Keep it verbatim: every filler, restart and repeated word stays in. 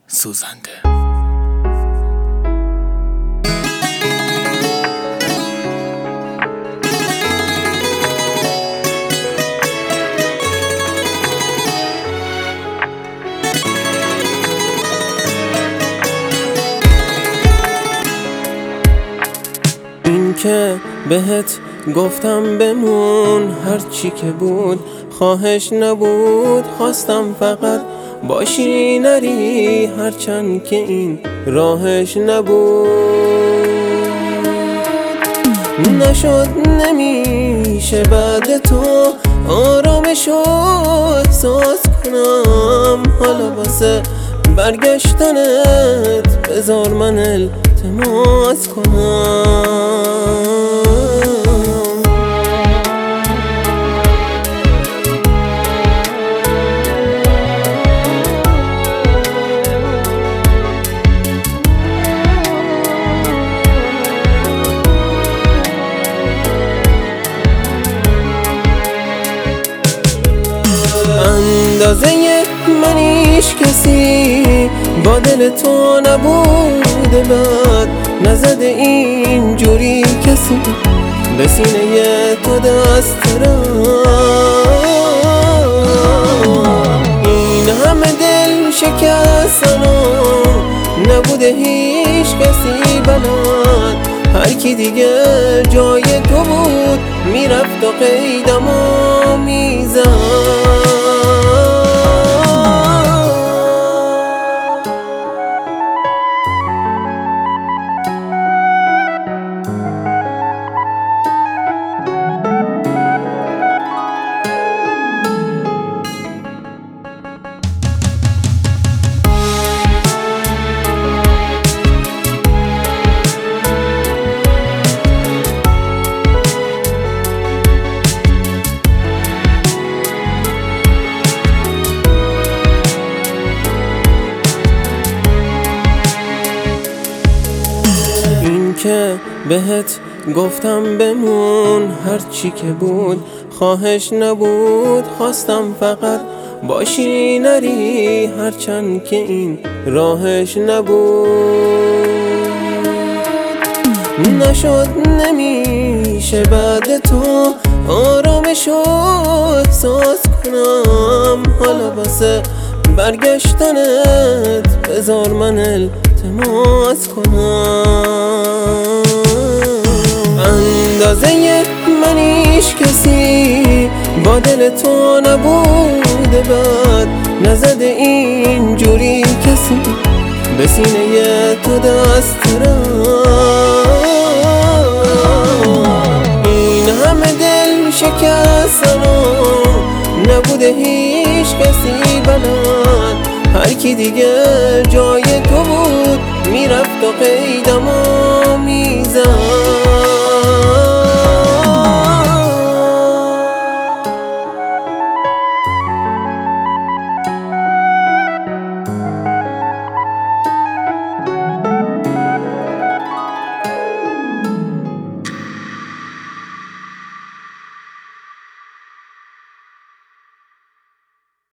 سوزنده. این که بهت گفتم بمون، هرچی که بود خواهش نبود. خواستم فقط باشی نری، هرچند که این راهش نبود. نشد نمیشه بعد تو آرامش رو احساس کنم. حالا واسه برگشتنت بذار من التماس کنم. اندازه من هیچ کسی با دل تو نبوده، بعد نزده اینجوری کسی به سینه تو دست دارم. این همه دل شکستن و نبوده هیچ کسی بلد. هر کی دیگه جای تو بود میرفت و قیدم و میزد. که بهت گفتم بمون، هرچی که بود خواهش نبود. خواستم فقط باشی نری، هرچند که این راهش نبود. نشد نمیشه بعد تو آرامش رو احساس کنم. حالا واسه برگشتنت بذار من التماس کنم. اندازه من هیچ کسی با دل تو نبوده، بعد نزده اینجوری کسی به سینه تو دست دارم. این همه دل شکستن و نبوده هیچ کسی بلد. هر کی دیگه جای تو بود میرفت و قیدم و میزد.